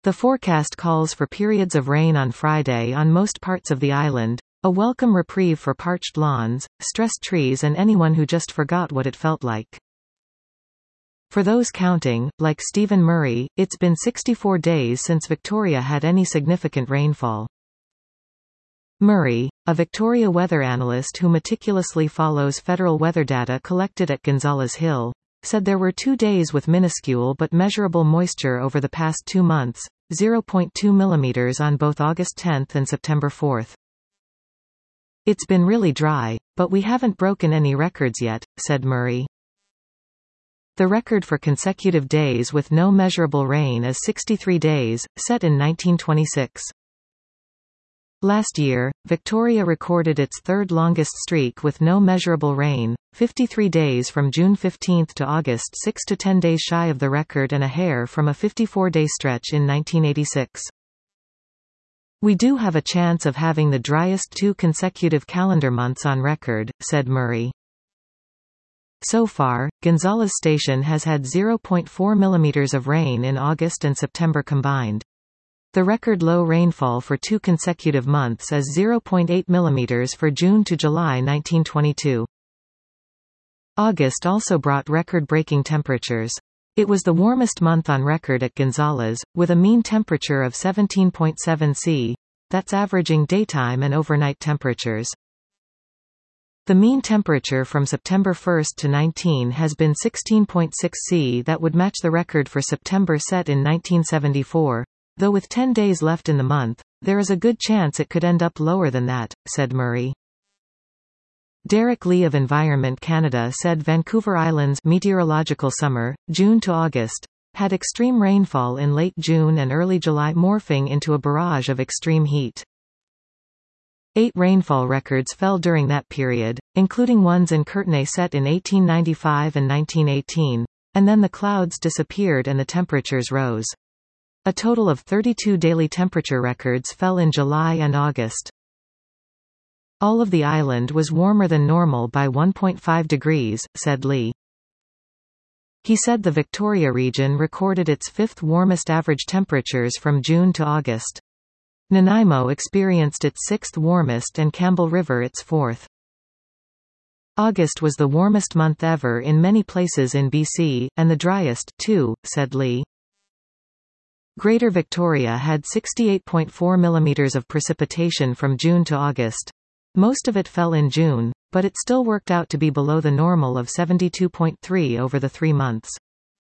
The forecast calls for periods of rain on Friday on most parts of the island, a welcome reprieve for parched lawns, stressed trees and anyone who just forgot what it felt like. For those counting, like Stephen Murray, it's been 64 days since Victoria had any significant rainfall. Murray, a Victoria weather analyst who meticulously follows federal weather data collected at Gonzales Hill, said there were 2 days with minuscule but measurable moisture over the past 2 months, 0.2 mm on both August 10 and September 4. It's been really dry, but we haven't broken any records yet, said Murray. The record for consecutive days with no measurable rain is 63 days, set in 1926. Last year, Victoria recorded its third longest streak with no measurable rain, 53 days from June 15 to August 6, to 10 days shy of the record and a hair from a 54-day stretch in 1986. We do have a chance of having the driest 2 consecutive calendar months on record, said Murray. So far, Gonzales Station has had 0.4 mm of rain in August and September combined. The record low rainfall for 2 consecutive months is 0.8 mm for June to July 1922. August also brought record-breaking temperatures. It was the warmest month on record at Gonzales, with a mean temperature of 17.7 C. That's averaging daytime and overnight temperatures. The mean temperature from September 1 to 19 has been 16.6 C. That would match the record for September set in 1974, though with 10 days left in the month, there is a good chance it could end up lower than that, said Murray. Derek Lee of Environment Canada said Vancouver Island's meteorological summer, June to August, had extreme rainfall in late June and early July, morphing into a barrage of extreme heat. 8 rainfall records fell during that period, including ones in Courtenay set in 1895 and 1918, and then the clouds disappeared and the temperatures rose. A total of 32 daily temperature records fell in July and August. All of the island was warmer than normal by 1.5 degrees, said Lee. He said the Victoria region recorded its 5th warmest average temperatures from June to August. Nanaimo experienced its 6th warmest and Campbell River its 4th. August was the warmest month ever in many places in BC, and the driest, too, said Lee. Greater Victoria had 68.4 mm of precipitation from June to August. Most of it fell in June, but it still worked out to be below the normal of 72.3 over the 3 months.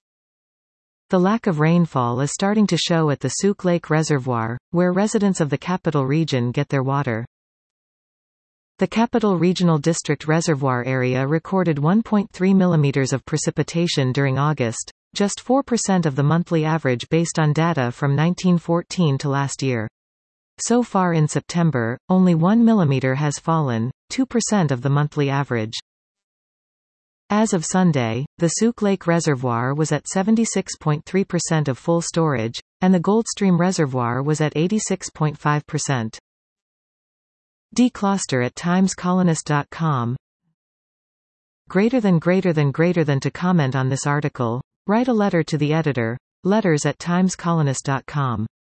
The lack of rainfall is starting to show at the Souk Lake Reservoir, where residents of the Capital Region get their water. The Capital Regional District Reservoir area recorded 1.3 mm of precipitation during August, just 4% of the monthly average based on data from 1914 to last year. So far in September, only 1 mm has fallen, 2% of the monthly average. As of Sunday, the Souk Lake Reservoir was at 76.3% of full storage, and the Goldstream Reservoir was at 86.5%. Decluster at timescolonist.com. Greater than to comment on this article, write a letter to the editor, letters@timescolonist.com.